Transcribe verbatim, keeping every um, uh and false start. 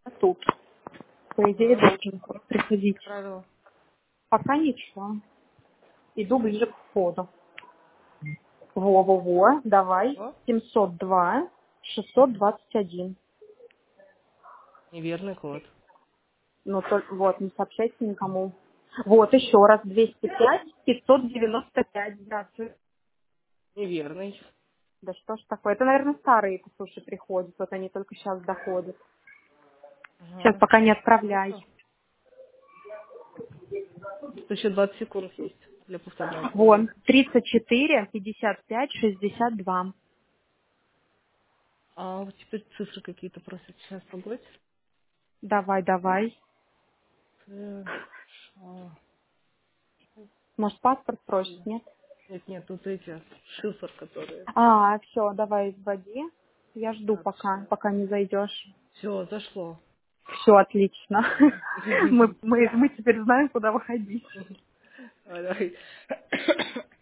Тут, по идее, А, должен приходить. правило. Пока ничего. Иду ближе к входу. Во-во-во, давай. О, семьсот два, шестьсот двадцать один. неверный код. Ну, то, вот, не сообщайте никому. Вот, еще раз. двести пять, пятьсот девяносто пять. Здравствуй. Неверный. Да что ж такое? Это, наверное, старые, слушай, приходят. Вот они только сейчас доходят. Сейчас Ага. пока не Ну отправляй. что? Тут еще двадцать секунд есть для повторного Вон, отправления. тридцать четыре, пятьдесят пять, шестьдесят два. А вот теперь цифры какие-то просят. Сейчас погодь. Давай, давай. Ц, ша, Может, паспорт просит, си. нет? Нет, нет, тут эти шифр, которые. А, все, давай вводи. Я жду Так, пока, сейчас. пока не зайдешь. Все, зашло. Все отлично. Мы, мы, мы теперь знаем, куда выходить. Давай.